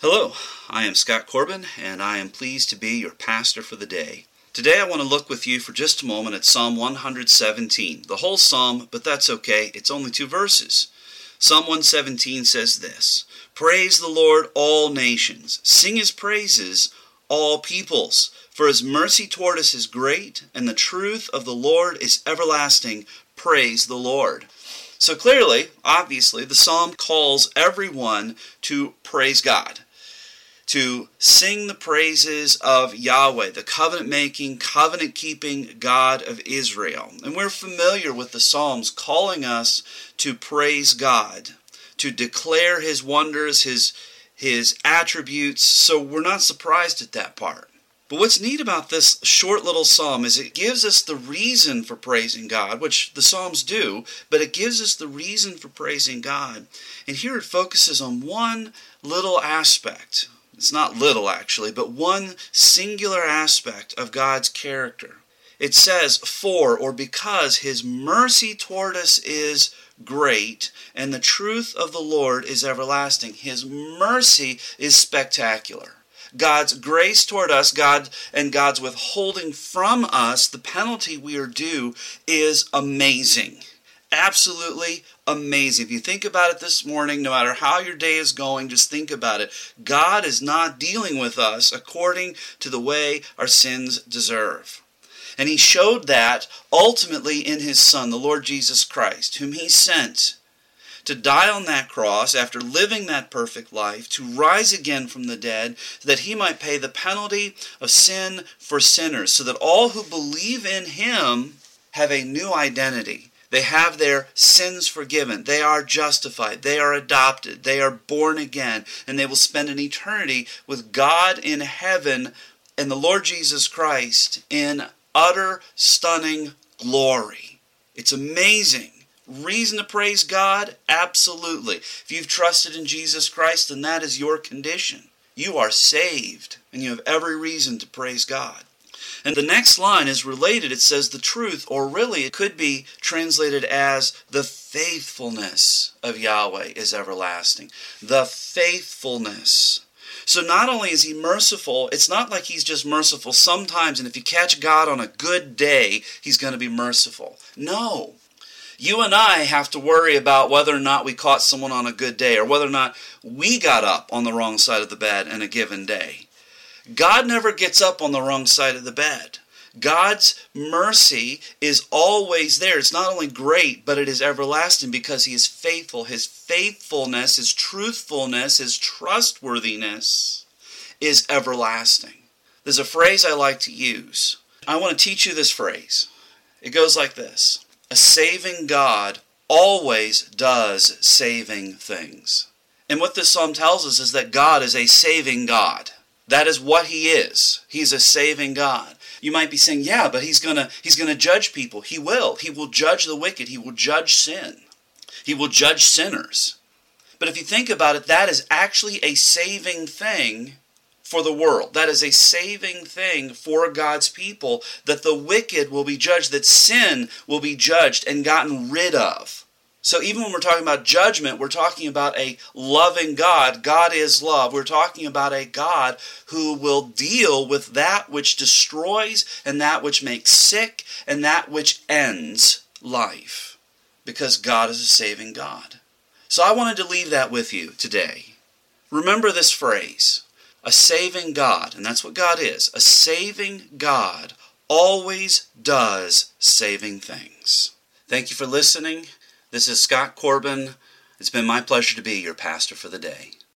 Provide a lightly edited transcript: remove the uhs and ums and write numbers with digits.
Hello, I am Scott Corbin, and I am pleased to be your pastor for the day. Today I want to look with you for just a moment at Psalm 117, the whole psalm, but that's okay, it's only 2 verses. Psalm 117 says this, "Praise the Lord, all nations. Sing his praises, all peoples. For his mercy toward us is great, and the truth of the Lord is everlasting. Praise the Lord." So clearly, obviously, the psalm calls everyone to praise God, to sing the praises of Yahweh, the covenant-making, covenant-keeping God of Israel. And we're familiar with the Psalms calling us to praise God, to declare his wonders, his attributes, so we're not surprised at that part. But what's neat about this short little psalm is it gives us the reason for praising God, which the Psalms do, but it gives us the reason for praising God. And here it focuses on one little aspect. It's not little actually, but one singular aspect of God's character. It says, "For," or because, his mercy toward us is great, and the truth of the Lord is everlasting. His mercy is spectacular. God's grace toward us, God's withholding from us the penalty we are due is amazing. Absolutely amazing. If you think about it this morning, no matter how your day is going, just think about it. God is not dealing with us according to the way our sins deserve. And he showed that ultimately in his Son, the Lord Jesus Christ, whom he sent to die on that cross after living that perfect life, to rise again from the dead, so that he might pay the penalty of sin for sinners, so that all who believe in him have a new identity. They have their sins forgiven. They are justified. They are adopted. They are born again. And they will spend an eternity with God in heaven and the Lord Jesus Christ in utter, stunning glory. It's amazing. Reason to praise God? Absolutely. If you've trusted in Jesus Christ, then that is your condition. You are saved, and you have every reason to praise God. And the next line is related. It says the truth, or really it could be translated as the faithfulness of Yahweh is everlasting. The faithfulness. So not only is he merciful, it's not like he's just merciful sometimes, and if you catch God on a good day, he's going to be merciful. No. You and I have to worry about whether or not we caught someone on a good day, or whether or not we got up on the wrong side of the bed in a given day. God never gets up on the wrong side of the bed. God's mercy is always there. It's not only great, but it is everlasting because he is faithful. His faithfulness, his truthfulness, his trustworthiness is everlasting. There's a phrase I like to use. I want to teach you this phrase. It goes like this. A saving God always does saving things. And what this psalm tells us is that God is a saving God. That is what he is. He's a saving God. You might be saying, yeah, but he's gonna judge people. He will. He will judge the wicked. He will judge sin. He will judge sinners. But if you think about it, that is actually a saving thing for the world. That is a saving thing for God's people, that the wicked will be judged, that sin will be judged and gotten rid of. So even when we're talking about judgment, we're talking about a loving God. God is love. We're talking about a God who will deal with that which destroys and that which makes sick and that which ends life. Because God is a saving God. So I wanted to leave that with you today. Remember this phrase, a saving God, and that's what God is. A saving God always does saving things. Thank you for listening. This is Scott Corbin. It's been my pleasure to be your pastor for the day.